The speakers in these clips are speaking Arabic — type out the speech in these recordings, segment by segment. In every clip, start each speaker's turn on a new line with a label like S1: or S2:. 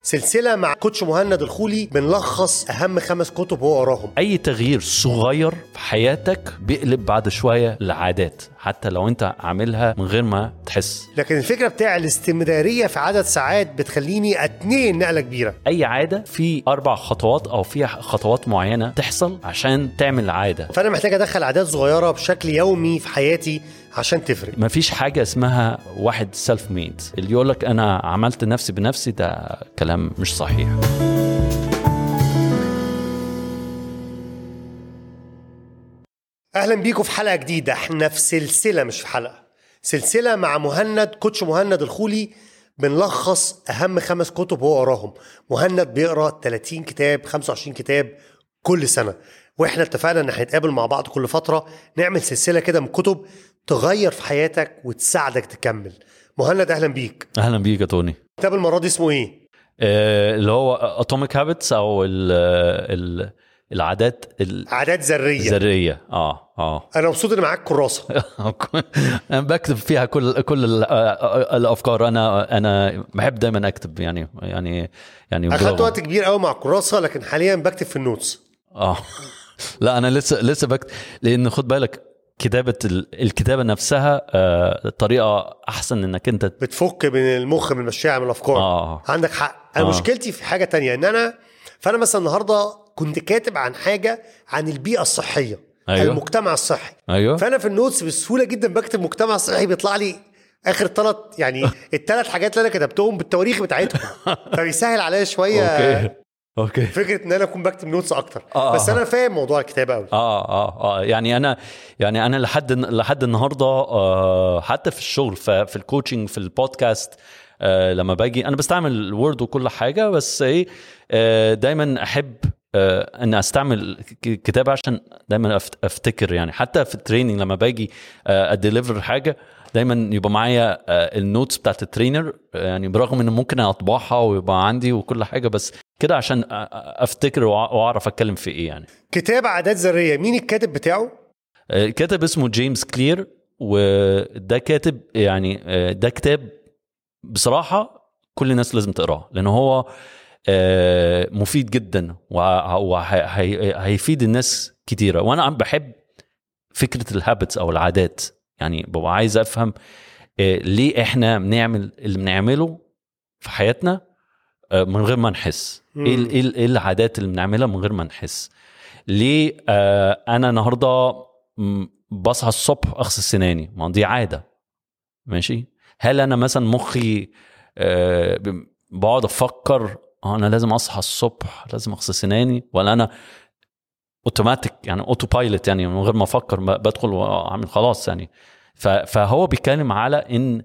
S1: سلسلة مع كوتش مهند الخولي بنلخص أهم 5 كتب هو قراهم.
S2: أي تغيير صغير في حياتك بيقلب بعد شوية لعادات، حتى لو أنت عاملها من غير ما تحس.
S1: لكن الفكرة بتاع الاستمرارية في عدد ساعات بتخليني أتنقل نقلة كبيرة.
S2: أي عادة في 4 خطوات أو فيها خطوات معينة تحصل عشان تعمل عادة.
S1: فأنا محتاج أدخل عادات صغيرة بشكل يومي في حياتي عشان تفرق.
S2: مفيش حاجة اسمها واحد سيلف ميد، اللي يقولك أنا عملت نفسي بنفسي ده كلام مش صحيح.
S1: أهلا بيكم في حلقة جديدة. احنا في سلسلة مش في حلقة، سلسلة مع مهند كوتش مهند الخولي بنلخص أهم 5 كتب هو قراهم. مهند بيقرأ 30 كتاب 25 كتاب كل سنة، واحنا اتفقنا ان هنتقابل مع بعض كل فترة نعمل سلسلة كده من كتب تغير في حياتك وتساعدك تكمل. مهند أهلا بيك.
S2: أهلا بيك يا توني.
S1: كتاب المرة دي اسمه ايه؟
S2: اللي هو Atomic Habits أو العادات
S1: عادات ذرية. أنا مبسوط إن معاك كراسة.
S2: أنا بكتب فيها كل الأفكار. أنا بحب دايما أكتب يعني
S1: أخدت وقت كبير قوي مع الكراسة، لكن حاليا بكتب في النوتس.
S2: لا أنا لسه بكتب، لأن خد بالك كتابة الكتابة نفسها طريقة أحسن إنك أنت
S1: بتفك من المخ من المشاعر من الأفكار. عندك حق. أنا مشكلتي في حاجة تانية، إن فأنا مثلا النهاردة كنت كاتب عن حاجة عن البيئة الصحية. أيوة. المجتمع الصحي.
S2: أيوة.
S1: فأنا في النوتس بسهولة جدا بكتب مجتمع صحي، بيطلع لي آخر 3 ال3 حاجات اللي أنا كتبتهم بالتواريخ بتاعتهم. فبيسهل عليا شوية.
S2: أوكي.
S1: فكرة ان انا اكون بكتب نوتس اكتر. بس انا فاهم موضوع الكتابة قوي.
S2: يعني انا لحد النهارده حتى في الشغل، في الكوتشنج، في البودكاست، لما باجي انا بستعمل الوورد وكل حاجه، بس دايما احب ان استعمل كتابة عشان دايما افتكر. يعني حتى في التريننج لما باجي اديليفر حاجه، دايما يبقى معايا النوتس بتاعت الترينر، يعني برغم ان ممكن اطبعها ويبقى عندي وكل حاجه، بس كده عشان افتكر واعرف اتكلم في ايه. يعني
S1: كتاب عادات ذريه، مين الكاتب بتاعه؟
S2: كاتب اسمه جيمس كلير، وده كاتب يعني ده كتاب بصراحه كل الناس لازم تقراه، لانه هو مفيد جدا وهيفيد الناس كتيره. وانا بحب فكره الهابتس او العادات، يعني ببقى عايز افهم ليه احنا بنعمل اللي بنعمله في حياتنا من غير ما نحس. ايه العادات اللي بنعملها من غير ما نحس؟ ليه انا النهارده بصحى الصبح اغسل سناني؟ ما دي عاده، ماشي. هل انا مثلا مخي بقعد افكر انا لازم اصحى الصبح لازم اغسل سناني، ولا انا اوتوماتيك يعني اوتو بايلوت، يعني من غير ما افكر بدخل واعمل خلاص يعني؟ فهو بيتكلم على ان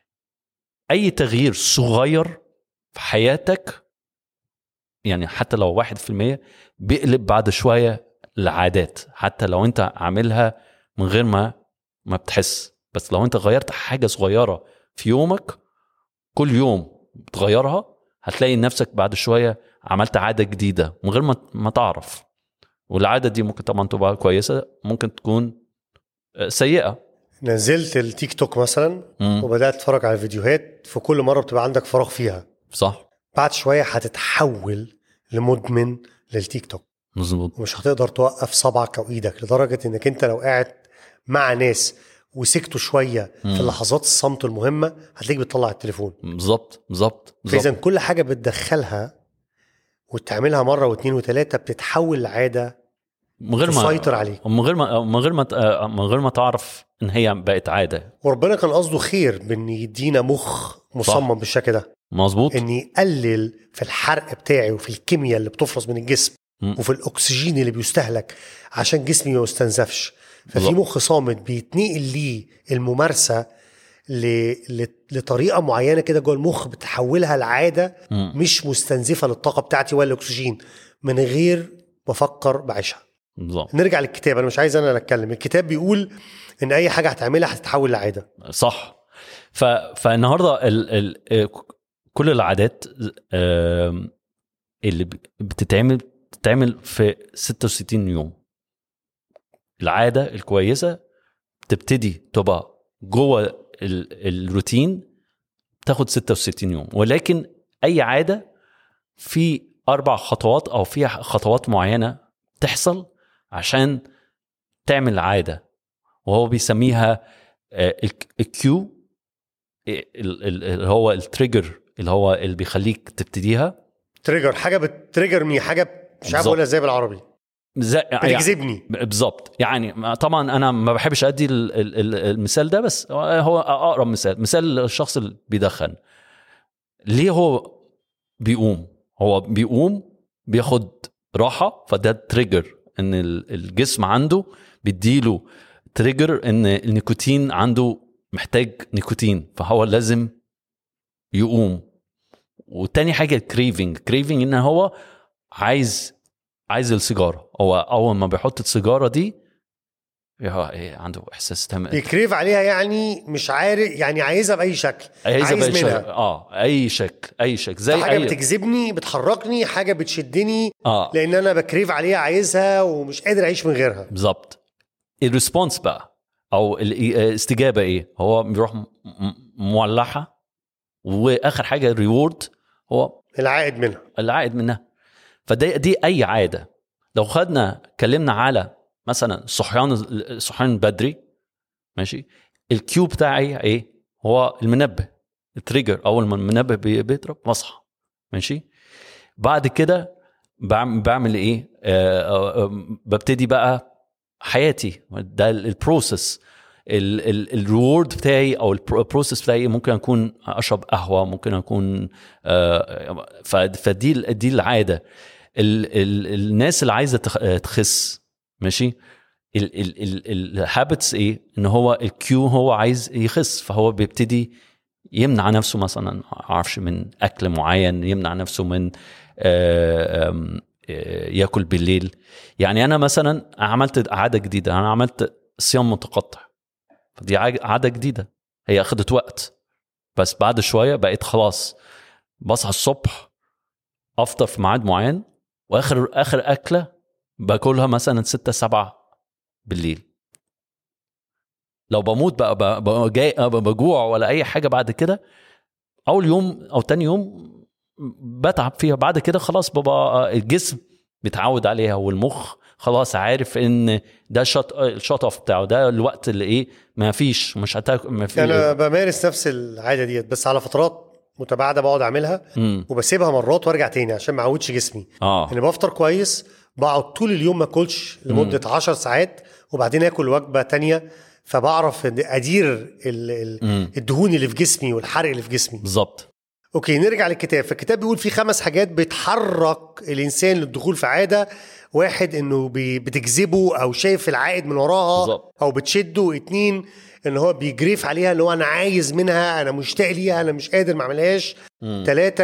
S2: اي تغيير صغير في حياتك، يعني حتى لو 1%، بيقلب بعد شوية لعادات، حتى لو انت عاملها من غير ما بتحس. بس لو انت غيرت حاجة صغيرة في يومك كل يوم بتغيرها، هتلاقي نفسك بعد شوية عملت عادة جديدة من غير ما تعرف. والعادة دي ممكن طبعا تبقى كويسة، ممكن تكون سيئة.
S1: نزلت التيك توك مثلا وبدأت تتفرج على فيديوهات، في كل مرة بتبقى عندك فراغ فيها،
S2: صح؟
S1: بعد شوية هتتحول لمدمن للتيك توك.
S2: مظبوط.
S1: ومش هتقدر توقف صبعك أو إيدك، لدرجة إنك أنت لو قاعد مع ناس وسكتوا شوية في لحظات الصمت المهمة هتلاقيك بتطلع التليفون.
S2: بالظبط.
S1: فإذا كل حاجة بتدخلها وتعملها مرة واثنين وثلاثة بتتحول لعادة
S2: من غير ما تسيطر عليك، من غير ما تعرف ان هي بقت عاده.
S1: وربنا كان قصده خير بان يدينا مخ مصمم بالشكل ده.
S2: مظبوط.
S1: ان يقلل في الحرق بتاعي وفي الكيمياء اللي بتفرز من الجسم وفي الاكسجين اللي بيستهلك عشان جسمي ما يستنزفش. ففي مخ صامت بيتنقل ليه الممارسه لطريقه معينه كده جوه المخ، بتحولها لعاده مش مستنزفه للطاقه بتاعتي ولا الاكسجين، من غير بفكر بعيشها.
S2: بالظبط.
S1: نرجع للكتاب، انا مش عايز انا اتكلم. الكتاب بيقول ان اي حاجه هتعملها هتتحول لعاده.
S2: صح. فالنهارده كل العادات اللي بتتعمل في 66 يوم. العاده الكويسه تبتدي تبقى جوه الروتين، تاخد 66 يوم. ولكن اي عاده في 4 خطوات او في خطوات معينه تحصل عشان تعمل عاده، وهو بيسميها الكيو، اللي هو التريجر اللي هو اللي بيخليك تبتديها.
S1: تريجر حاجه بتريجر حاجه مش عارف اقولها ازاي بالعربي، بتجذبني
S2: يعني بالظبط. يعني طبعا انا ما بحبش ادي المثال ده، بس هو اقرب مثال الشخص اللي بيدخن. ليه هو بيقوم بياخد راحه، فده تريجر ان الجسم عنده بيديله تريجر ان النيكوتين عنده محتاج نيكوتين، فهو لازم يقوم. وتاني حاجه كريفنج ان هو عايز السيجاره. هو اول ما بيحط السيجاره دي عنده احساس تمام،
S1: بيكريف عليها، يعني مش عارف، يعني عايزها باي شكل، عايز منها
S2: اي شكل زي
S1: حاجه بتجذبني، بتحركني، حاجه بتشدني، لان انا بكريف عليها، عايزها ومش قادر اعيش من غيرها.
S2: بالظبط. الريسبونس بقى او الاستجابه ايه؟ هو بيروح مولعها، واخر حاجه الريورد هو العائد منها. دي اي عاده. لو اتكلمنا على مثلا صحيان بدري، ماشي، الكيو بتاعي ايه؟ هو المنبه، التريجر. اول ما المنبه بيضرب بصحى، ماشي. بعد كده بعمل ايه؟ ببتدي بقى حياتي. ده البروسيس. الريورد بتاعي او البروسيس بتاعي ممكن اكون اشرب قهوه، ممكن اكون فدي العاده. الناس اللي عايزه تخس، ماشي، الهابتس ايه؟ ان هو الكيو هو عايز يخس، فهو بيبتدي يمنع نفسه مثلا، عارفش، من اكل معين، يمنع نفسه من ياكل بالليل. يعني انا مثلا عملت عاده جديده، انا عملت صيام متقطع. دي عاده جديده، هي اخذت وقت، بس بعد شويه بقيت خلاص بصحى الصبح افطر في ميعاد معين، واخر اكله باكلها مثلا 6-7 بالليل. لو بموت بقى بجوع ولا اي حاجه بعد كده، اول يوم او تاني يوم بتعب فيها، بعد كده خلاص بابا الجسم بيتعود عليها، والمخ خلاص عارف ان ده الشوت اوف بتاعه، ده الوقت اللي ايه ما فيش، مش هتاكل، ما فيش.
S1: انا بمارس نفس العاده ديت بس على فترات متباعده، بقعد اعملها وبسيبها مرات وارجع تاني عشان ما اعودش جسمي. انا بفطر كويس، بقعد طول اليوم ما اكلش لمده 10 ساعات، وبعدين اكل وجبه تانية، فبعرف ادير الدهون اللي في جسمي والحرق اللي في جسمي.
S2: بالظبط.
S1: اوكي، نرجع للكتاب. فالكتاب بيقول في 5 حاجات بتحرك الانسان للدخول في عاده. 1 انه بتجذبه او شايف العائد من وراها بالزبط، او بتشده. 2 ان هو بيجريف عليها، اللي هو انا عايز منها، انا مشتاق ليها، انا مش قادر ما اعملهاش. 3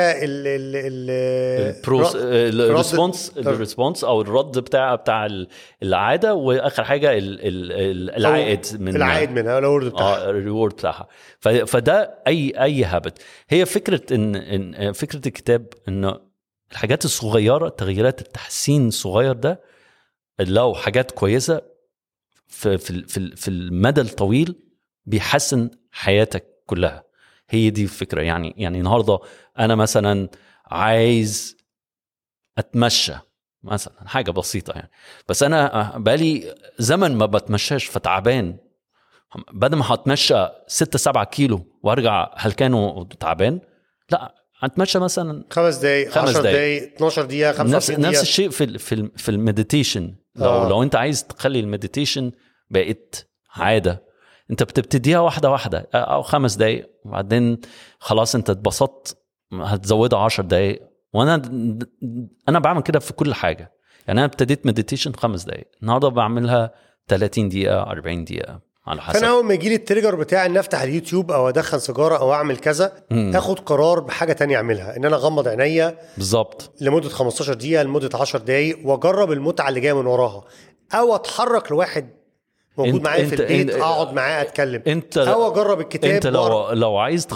S2: الريسبونس او الرد بتاع العاده. واخر حاجه العائد
S1: منها
S2: الريورد بتاعها. فده اي هابت. هي فكره ان فكره الكتاب انه الحاجات الصغيره، تغييرات التحسين الصغير ده، لو حاجات كويسه في المدى الطويل بيحسن حياتك كلها. هي دي الفكرة. يعني النهاردة أنا مثلا عايز أتمشى مثلا، حاجة بسيطة يعني، بس أنا بقالي زمن ما بتمشاش فتعبان. بدل ما هتمشى 6-7 كيلو وارجع هلكان وتعبان، لا، هتمشى مثلا
S1: 5 دقايق 10 دقايق 12 دقيقة 25 دقيقة.
S2: نفس الشيء في المديتيشن. لو انت عايز تخلي المديتيشن بقيت عادة، انت بتبتديها واحدة او 5 دقايق، وبعدين خلاص انت اتبسطت هتزودها 10 دقايق. وانا بعمل كده في كل حاجة. يعني انا ابتديت مديتيشن 5 دقايق، النهاردة بعملها 30 دقيقة 40 دقيقة على حسب.
S1: فانا اول ما يجي لي التريجر بتاعي ان افتح اليوتيوب او ادخن سيجاره او اعمل كذا، اخد قرار بحاجه تانية اعملها، ان انا اغمض عينيا
S2: بالظبط
S1: لمده 15 دقيقه لمده 10 دقايق، واجرب المتعه اللي جايه من وراها، او اتحرك لواحد موجود معايا في البيت اقعد معاه اتكلم، او اجرب الكتاب.
S2: انت لو عايز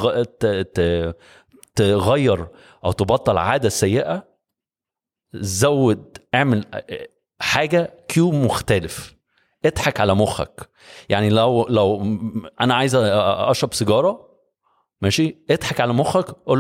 S2: تغير او تبطل عاده سيئه، زود، اعمل حاجه كيو مختلف، اضحك على مخك. يعني لو انا عايز اشرب سيجاره، ماشي، اضحك على مخك، قول له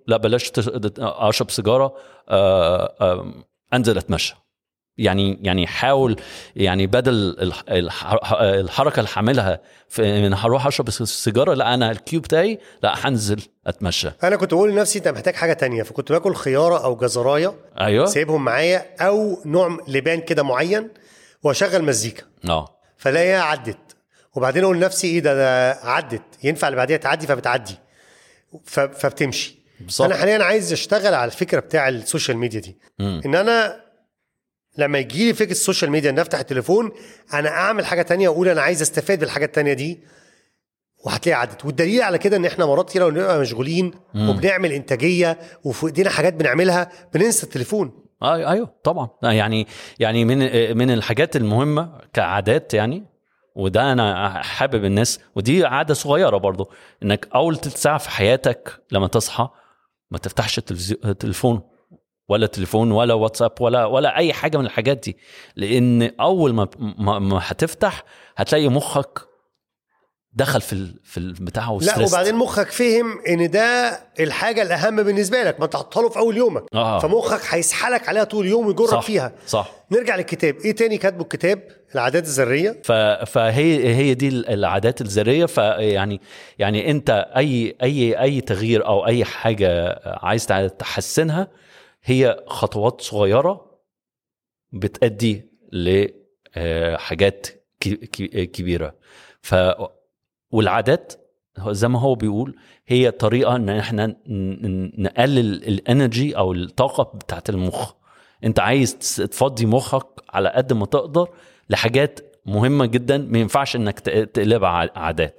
S2: لا بلاش اشرب سيجاره، انزل اتمشى. يعني حاول، يعني بدل الحركه اللي هعملها ان هروح اشرب السيجاره، لا انا الكيو بتاعي لا هنزل اتمشى.
S1: انا كنت بقول لنفسي انت محتاج حاجه تانية، فكنت باكل خياره او جزرايه،
S2: ايوه
S1: سايبهم معايا، او نوع لبان كده معين، واشغل مزيكا. فلاقيها عدت، وبعدين اقول لنفسي ايه ده عدت، ينفع اللي بعديها تعدي، فبتعدي فبتمشي.
S2: بالزبط.
S1: انا حاليا عايز اشتغل على الفكره بتاع السوشيال ميديا دي. ان انا لما يجي لي فكره السوشيال ميديا ان افتح التليفون انا اعمل حاجه تانية واقول انا عايز استفاد بالحاجه التانية دي، وهتلاقي عدت. والدليل على كده ان احنا مرات كتير بنبقى مشغولين وبنعمل انتاجيه وفي ايدينا حاجات بنعملها بننسى التليفون.
S2: ايوه طبعا. يعني من الحاجات المهمه كعادات يعني، وده انا حابب الناس، ودي عاده صغيره برضو، انك اول 3 ساعة في حياتك لما تصحى ما تفتحش التليفون ولا واتساب ولا اي حاجه من الحاجات دي. لان اول ما هتفتح هتلاقي مخك دخل في البتاع
S1: لا، وبعدين مخك فهم ان ده الحاجه الاهم بالنسبه لك، ما تحطها له في اول يومك. فمخك هيسحلك عليها طول اليوم ويجرب فيها.
S2: صح.
S1: نرجع للكتاب، ايه تاني كاتبه الكتاب؟ العادات الذريه.
S2: فهي دي العادات الذريه. فيعني انت اي تغيير او اي حاجه عايز تحسنها هي خطوات صغيره بتؤدي لحاجات كبيره. والعادات زي ما هو بيقول هي طريقه ان احنا نقلل الانرجي او الطاقه بتاعت المخ. انت عايز تفضي مخك على قد ما تقدر لحاجات مهمه جدا، ما ينفعش انك تقلبها عادات.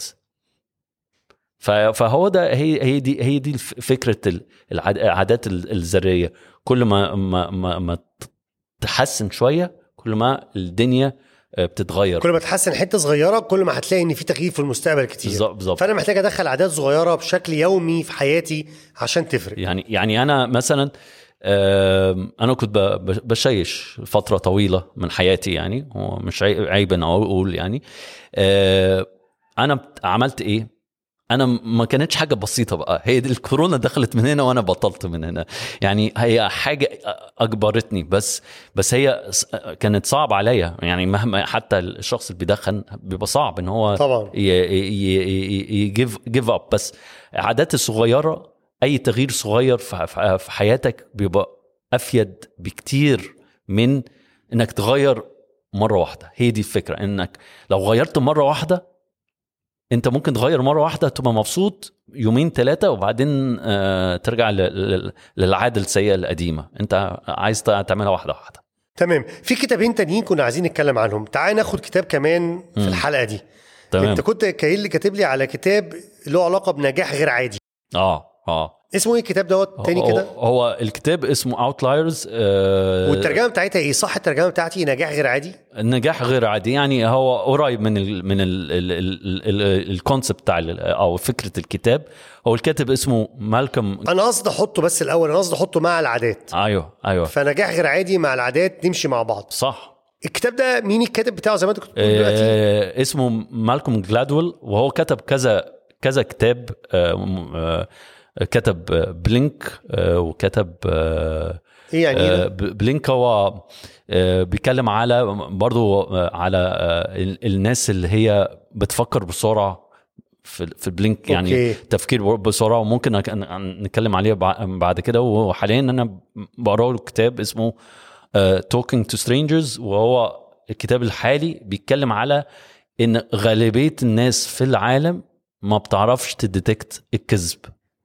S2: فهو ده هي دي فكره العادات الذريه. كل ما تحسن شويه كل ما الدنيا بتتغير.
S1: كل ما تحسن حته صغيره كل ما هتلاقي ان في تغيير في المستقبل كتير.
S2: بالظبط.
S1: فانا محتاج ادخل عادات صغيره بشكل يومي في حياتي عشان تفرق.
S2: يعني انا مثلا انا كنت بشيش فتره طويله من حياتي، يعني هو مش عيب ان اقول يعني انا عملت ايه. انا ما كانتش حاجه بسيطه بقى، هي دي الكورونا دخلت من هنا وانا بطلت من هنا. يعني هي حاجه اجبرتني، بس هي كانت صعب عليا. يعني مهما حتى الشخص اللي بيدخن بيبقى صعب ان هو
S1: طبعا
S2: يجيف اب. بس عادات الصغيره، اي تغيير صغير في حياتك بيبقى افيد بكتير من انك تغير مره واحده. هي دي الفكره، انك لو غيرت مره واحده انت ممكن تغير مره واحده تبقى مبسوط 2-3 وبعدين ترجع للعاده السيئه القديمه. انت عايز تعملها واحده واحده.
S1: تمام. في كتابين تانيين كنا عايزين نتكلم عنهم، تعال ناخد كتاب كمان في الحلقه دي.
S2: تمام.
S1: انت كنت كاتب لي على كتاب له علاقه بنجاح غير عادي. اسمه ايه الكتاب دوت تاني كده؟
S2: هو الكتاب اسمه Outliers.
S1: والترجمه بتاعتها ايه؟ صح الترجمه بتاعتي نجاح غير عادي.
S2: النجاح غير عادي، يعني هو قريب من الكونسبت بتاع او فكره الكتاب. هو الكاتب اسمه مالكم.
S1: انا قصدي احطه بس الاول، انا قصدي احطه مع العادات.
S2: ايوه.
S1: فنجاح غير عادي مع العادات نمشي مع بعض.
S2: صح.
S1: الكتاب ده مين الكاتب بتاعه زي ما انت كنت بتقول دلوقتي؟
S2: اسمه مالكم جلادويل، وهو كتب كذا كتاب. كتب بلينك، وكتب
S1: ايه يعني
S2: بلينك هو بيتكلم على برضو على الناس اللي هي بتفكر بسرعة في بلينك. يعني تفكير بسرعة، وممكن نتكلم عليه بعد كده. وحاليا انا بقرأ له كتاب اسمه Talking to Strangers، وهو الكتاب الحالي بيتكلم على ان غالبية الناس في العالم ما بتعرفش تديتكت الكذب.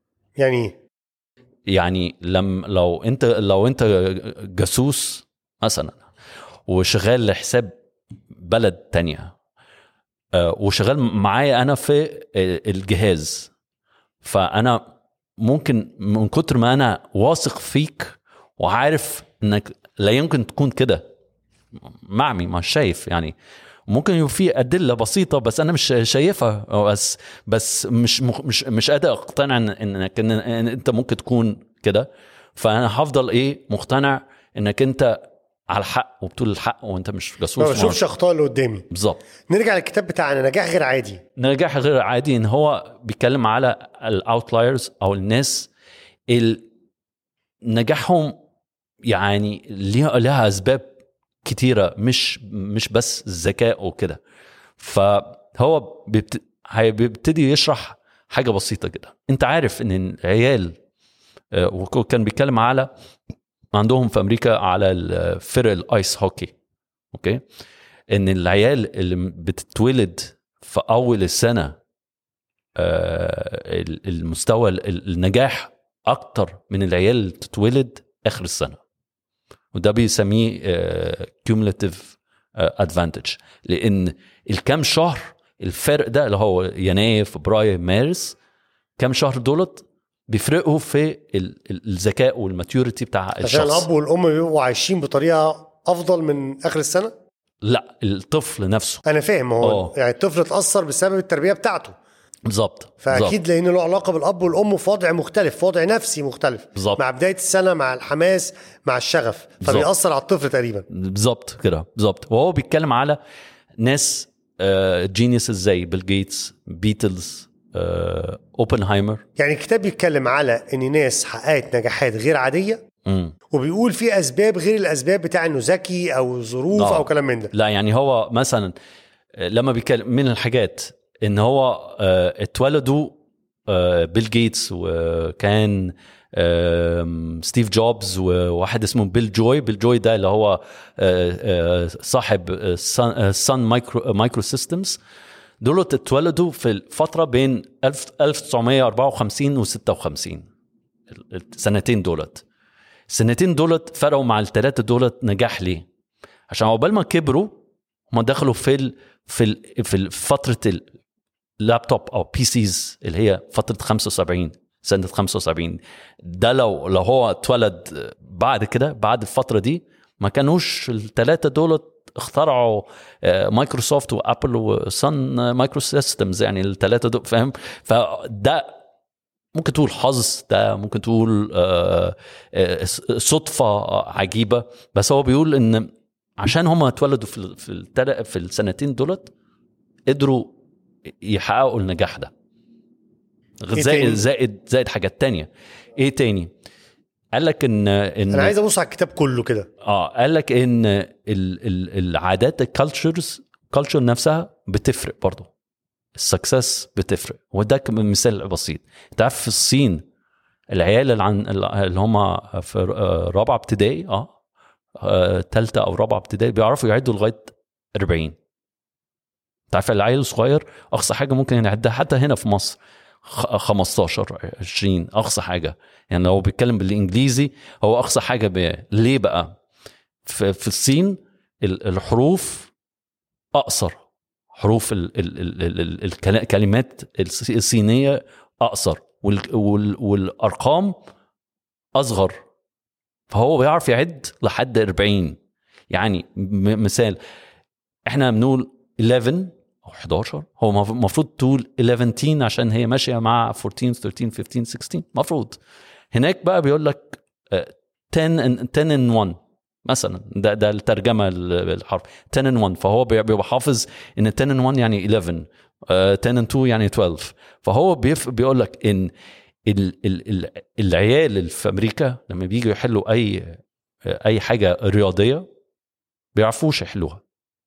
S2: يعني لو انت جاسوس مثلا وشغال لحساب بلد تانية، وشغال معايا انا في الجهاز، فانا ممكن من كتر ما انا واثق فيك وعارف انك لا يمكن تكون كده، معمي مش شايف. يعني ممكن يبقى في أدلة بسيطة بس أنا مش شايفها، بس مش قادر أقتنع إنك أنت ممكن تكون كده. فأنا هفضل مقتنع إنك أنت على الحق وبتقول الحق وأنت مش جاسوس.
S1: ما بشوفش أخطاء اللي قدامي.
S2: بالظبط.
S1: نرجع للكتاب بتاعنا نجاح غير عادي.
S2: نجاح غير عادي إن هو بيتكلم على الأوتلايرز أو الناس نجاحهم يعني لها أسباب كتيرة، مش بس الذكاء وكده. فهو بيبتدي يشرح حاجة بسيطة كده. انت عارف ان العيال وكان بيتكلم على عندهم في أمريكا على الفرق الآيس هوكي، أوكي، إن العيال اللي بتتولد في أول السنة المستوى النجاح أكتر من العيال اللي بتتولد آخر السنة، وده بيسميه cumulative advantage. لأن الكام شهر الفرق ده اللي هو يناير فبراير مارس، كام شهر دولت بيفرقوا في الذكاء والماتيوريتي بتاع الشخص.
S1: عشان الأب والأم بيبقوا عايشين بطريقة أفضل من آخر السنة؟
S2: لا، الطفل نفسه.
S1: أنا فاهم، هو يعني الطفل اتأثر بسبب التربية بتاعته.
S2: بالظبط.
S1: فأكيد لأنه له علاقة بالأب والأم في وضع مختلف، في وضع نفسي مختلف.
S2: بالزبط.
S1: مع بداية السنة، مع الحماس، مع الشغف، فبيأثر على الطفل تقريبا.
S2: بالظبط كده، بالظبط. وهو بيتكلم على ناس جينيوس زي بيل جيتس، بيتلز، اوبنهايمر.
S1: يعني الكتاب بيتكلم على ان ناس حققت نجاحات غير عادية، وبيقول في اسباب غير الاسباب بتاع انه ذكي او ظروف او كلام من ده.
S2: لا يعني هو مثلا لما بيتكلم من الحاجات ان هو اتولدوا بيل جيتس، وكان ستيف جوبز، وواحد اسمه بيل جوي ده اللي هو صاحب سان مايكرو سيستمز. دول اتولدوا في الفترة بين 1954 و 56. السنتين دولت فرقوا مع الثلاثة دولت نجاح. ليه؟ عشان عقبال ما كبروا هم دخلوا في فترة اللابتوب أو بي سيز اللي هي فترة 75 سنة 75. ده لو هو اتولد بعد كده، بعد الفترة دي، ما كانوش الثلاثة دولت اخترعوا مايكروسوفت وابل وسان مايكرو سيستمز، يعني الثلاثه دول، فاهم؟ فده ممكن تقول حظ، ده ممكن تقول صدفه عجيبه، بس هو بيقول ان عشان هم اتولدوا في السنتين دولت قدروا يحققوا النجاح ده. زائد حاجات تانية. ايه تاني؟ قال لك ان
S1: انا عايز ابص على الكتاب كله كده.
S2: قال لك ان العادات الكالتشر نفسها بتفرق برضو، السكسس بتفرق. وده مثال بسيط. انت عارف في الصين العيال اللي هم في رابعه ابتدائي ثالثه او رابعه ابتدائي بيعرفوا يعدوا لغايه 40. انت عارف العيل الصغير اقصى حاجه ممكن يعدها حتى هنا في مصر 15 20 اقصى حاجه. يعني لو بيتكلم بالانجليزي هو اقصى حاجه ليه بقى؟ في الصين الحروف اقصر، حروف الكلمات الصينيه اقصر، والارقام اصغر، فهو بيعرف يعد لحد 40. يعني مثال احنا بنقول 11 أو 11، هو مفروض تقول 11 عشان هي ماشية مع 14 13 15 16 مفروض. هناك بقى بيقول لك 10 and 1 مثلا، ده الترجمة الحرف 10 and 1. فهو بيبقى حافظ ان 10 and 1 يعني 11، 10 and 2 يعني 12. فهو بيقول لك ان العيال اللي في أمريكا لما بييجوا يحلوا أي حاجة رياضية بيعرفوش يحلوها،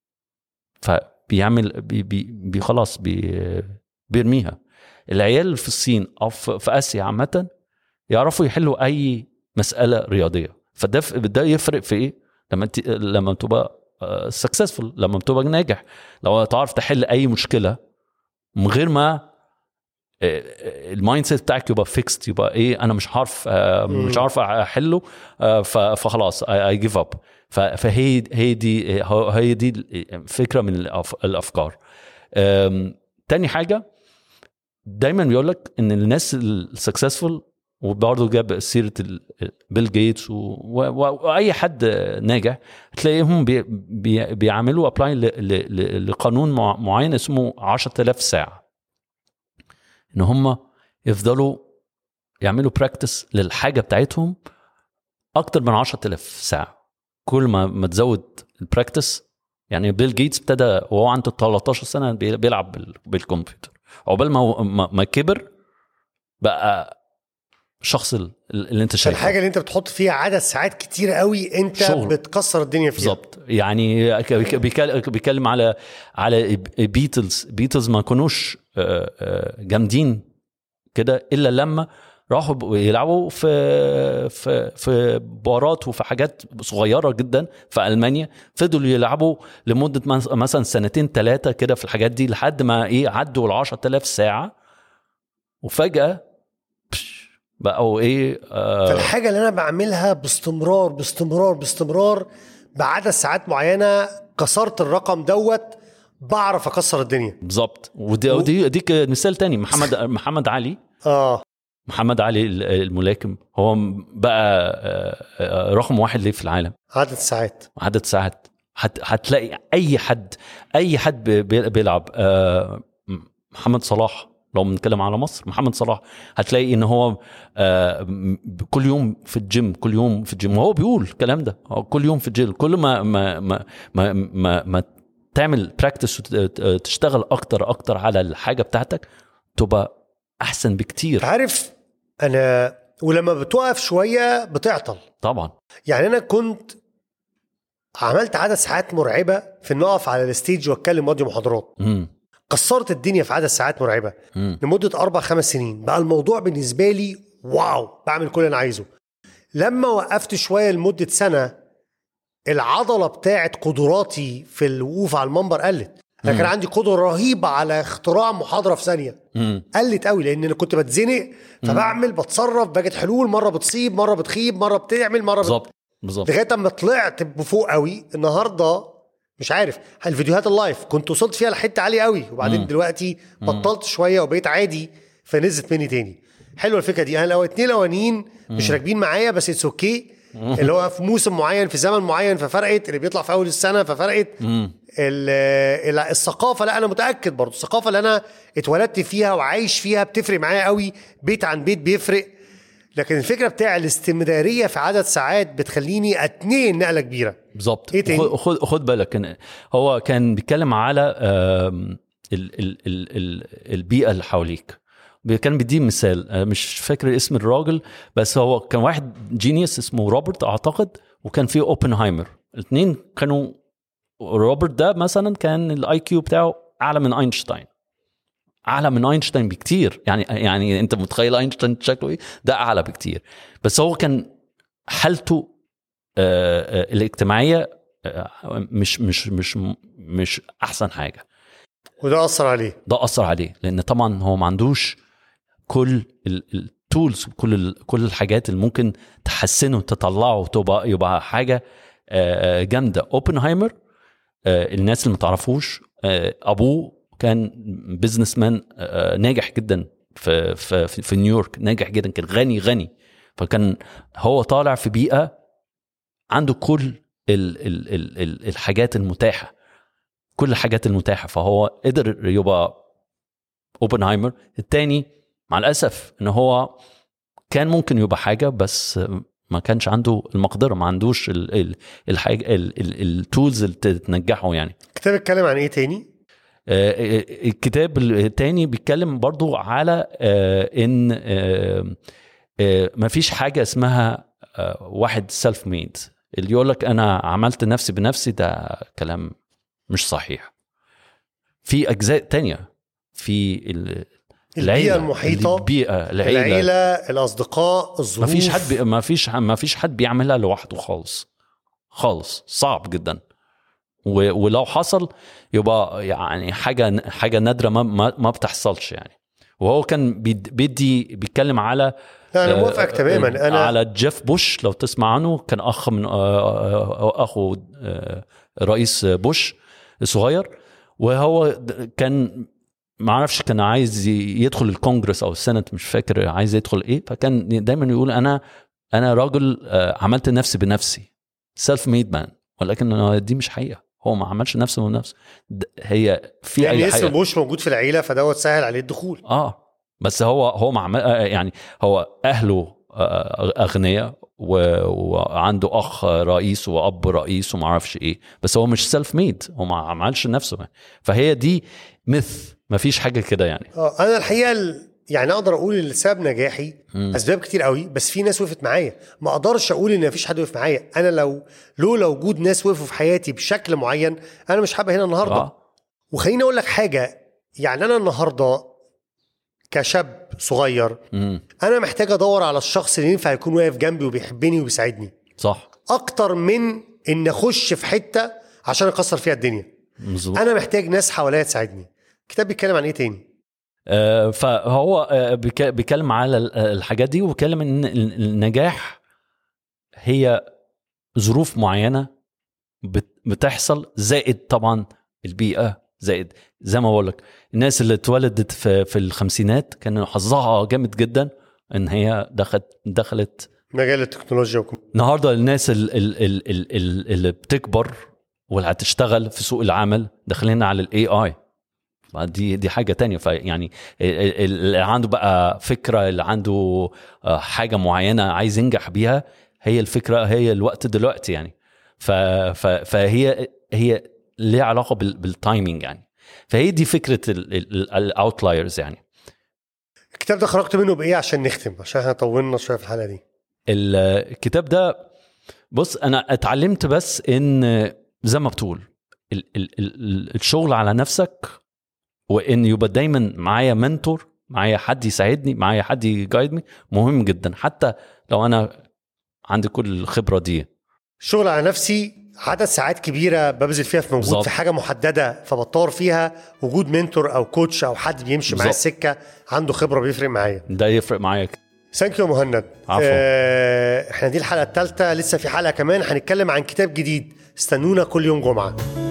S2: فبيعمل خلاص بيرميها. العيال في الصين أو في آسيا عامة يعرفوا يحلوا أي مسألة رياضية. فده يفرق في إيه؟ لما تبقى successful، لما تبقى ناجح، لو تعرف تحل أي مشكلة من غير ما المايند سيت بتاعك يبقى فيكست، يبقى ايه، انا مش عارف احله، فخلاص I give up. فهي دي فكرة من الافكار. تاني حاجة دايما بيقول لك ان الناس السكسسفul، وبرضه جاب سيرة بيل جيتس واي حد ناجح، تلاقيهم بيعملوا ابلاي لقانون معين اسمه 10,000 ساعة، ان هم يفضلوا يعملوا براكتس للحاجة بتاعتهم اكتر من 10,000 ساعة. كل ما تزود البراكتس، يعني بيل جيتس ابتدى وهو عنده 13 سنة بيلعب بالكمبيوتر، عقبال ما كبر بقى الشخص اللي انت شايفه.
S1: الحاجه اللي انت بتحط فيها عدد ساعات كتير قوي انت
S2: شغل.
S1: بتكسر الدنيا فيها
S2: بالظبط. يعني بيتكلم على بيتلز ما كانوش جامدين كده الا لما راحوا يلعبوا في بارات وفي حاجات صغيره جدا في المانيا، فضلوا يلعبوا لمده مثلا 2-3 كده في الحاجات دي لحد ما ايه عدوا ال 10,000 ساعه، وفجاه بقوا ايه
S1: فالحاجه اللي انا بعملها باستمرار باستمرار باستمرار بعدد ساعات معينه كسرت الرقم دوت، بعرف اكسر الدنيا.
S2: بالظبط. ودي مثال تاني، محمد علي. محمد علي الملاكم هو بقى رقم 1 ليه في العالم عدد ساعات. هتلاقي اي حد بيلعب. محمد صلاح، لو بنتكلم على مصر، محمد صلاح هتلاقي ان هو كل يوم في الجيم وهو بيقول الكلام ده، كل يوم في الجيم. كل ما تعمل براكتس وتشتغل اكتر على الحاجه بتاعتك تبقى احسن بكتير.
S1: عارف انا ولما بتوقف شويه بتعطل طبعا. يعني انا كنت عملت عدد ساعات مرعبه في ان اقف على الستيج واتكلم وادي محاضرات. كسرت الدنيا في عدد ساعات مرعبه لمده 4-5 سنين. بقى الموضوع بالنسبه لي واو، بعمل كل اللي انا عايزه. لما وقفت شويه لمده سنه، العضله بتاعت قدراتي في الوقوف على المنبر قلت. انا كان عندي قدره رهيبه على اختراع محاضره في ثانيه، قلت قوي لان انا كنت بتزنق، فبعمل بتصرف بجد حلول، مره بتصيب مره بتخيب مره بتعمل مره بالظبط لغايه اما طلعت بفوق قوي. النهارده مش عارف الفيديوهات اللايف كنت وصلت فيها لحته عاليه قوي، وبعدين دلوقتي بطلت شويه وبقيت عادي، فنزلت مني تاني. حلوه الفكره دي. انا لو 2 الاولانيين مش راكبين معايا بس اتس اوكي، اللي هو في موسم معين في زمن معين ففرقت، اللي بيطلع في اول السنه ففرقت. الثقافه، لا انا متاكد برضو الثقافه اللي انا اتولدت فيها وعايش فيها بتفرق معايا قوي، بيت عن بيت بيفرق. لكن الفكره بتاع الاستمراريه في عدد ساعات بتخليني اتنين نقله كبيره.
S2: بالظبط. خد بالك، هو كان بيتكلم على البيئه اللي حواليك. كان بيدي مثال، مش فاكر اسم الراجل، بس هو كان واحد جينيوس اسمه روبرت اعتقد، وكان فيه اوبنهايمر. الاثنين كانوا، روبرت ده مثلا كان الاي كيو بتاعه اعلى من اينشتاين بكتير. يعني انت متخيل اينشتاين شكله ايه؟ ده اعلى بكتير. بس هو كان حالته الاجتماعيه مش احسن حاجه، وده اثر عليه لان طبعا هو ما عندوش كل التولز، كل الحاجات اللي ممكن تحسنه تطلعه يبقى حاجه جامده. اوبنهايمر، الناس اللي ما تعرفوش، ابوه كان بيزنس مان ناجح جدا في نيويورك، ناجح جدا، كان غني. فكان هو طالع في بيئه عنده كل الحاجات المتاحه، كل الحاجات المتاحه، فهو قدر يبقى اوبنهايمر. التاني مع الاسف ان هو كان ممكن يبقى حاجه، بس ما كانش عنده المقدره، ما عندوش الحاجه التولز اللي تنجحه. يعني
S1: الكتاب اتكلم عن ايه تاني؟
S2: الكتاب التاني بيتكلم برضو على ان ما فيش حاجه اسمها واحد سيلف ميد. اللي يقولك انا عملت نفسي بنفسي، ده كلام مش صحيح. في اجزاء تانية، في
S1: البيئة المحيطة، العيلة، الأصدقاء، الظروف.
S2: ما فيش حد بيعملها لوحده خالص، صعب جدا. ولو حصل يبقى يعني حاجة نادرة ما بتحصلش يعني. وهو كان بيتكلم على،
S1: أنا موافقك تماما. أنا
S2: على جيف بوش، لو تسمع عنه، كان أخ من أخو رئيس بوش الصغير، وهو كان ما عرفش، كان عايز يدخل الكونجرس او السنت، مش فاكر عايز يدخل ايه. فكان دايما يقول انا راجل عملت نفسي بنفسي، سيلف ميد مان. ولكن دي مش حقيقه، هو ما عملش نفسه بنفسه. هي في
S1: يعني اسم بوش موجود في العيله، فدوت سهل عليه الدخول.
S2: بس هو مع يعني هو اهله اغنياء، وعنده اخ رئيس واب رئيس وما اعرفش ايه، بس هو مش سيلف ميد، هو ما عملش نفسه. فهي دي مث، ما فيش حاجه كده يعني.
S1: انا الحقيقه يعني اقدر اقول ان سبب نجاحي اسباب كتير قوي، بس في ناس وقفت معايا. ما اقدرش اقول ان مفيش حد وقف معايا. انا لولا وجود ناس وقفوا في حياتي بشكل معين انا مش هبقى هنا النهارده. وخليني اقول لك حاجه، يعني انا النهارده كشاب صغير انا محتاج ادور على الشخص اللي ينفع يكون واقف جنبي وبيحبني وبيساعدني، صح، اكتر من ان اخش في حته عشان اكسر فيها الدنيا. مزبوط. انا محتاج ناس حواليا تساعدني. الكتاب بيتكلم عن ايه تاني؟
S2: فهو بيتكلم على الحاجات دي، وبيتكلم ان النجاح هي ظروف معينه بتحصل، زائد طبعا البيئه، زائد زي ما بقول لك الناس اللي اتولدت في الخمسينات كان حظها جامد جدا ان هي دخلت مجال التكنولوجيا. النهارده الناس اللي بتكبر واللي هتشتغل في سوق العمل داخلين على الاي اي. دي حاجه تانية. فيعني اللي عنده بقى فكره، اللي عنده حاجه معينه عايز ينجح بيها، هي الفكره، هي الوقت دلوقتي يعني. فهي ليها علاقه بالتايمينج يعني. فهي دي فكره الاوتلايرز يعني. الكتاب ده خرجت منه بايه عشان نختم، عشان احنا طولنا شويه في الحلقه دي؟ الكتاب ده بص انا اتعلمت بس ان زي ما بتقول الشغل على نفسك، وان يبقى دايما معايا منتور، معايا حد يساعدني، معايا حد يجايدني، مهم جدا. حتى لو انا عندي كل الخبره دي، شغل على نفسي عدد ساعات كبيره ببذل فيها في موجود في حاجه محدده فبطور فيها. وجود منتور او كوتش او حد بيمشي معايا السكه عنده خبره بيفرق معايا، ده يفرق معايا. ثانك يو مهند. احنا دي الحلقه الثالثه، لسه في حلقه كمان هنتكلم عن كتاب جديد. استنونا كل يوم جمعه.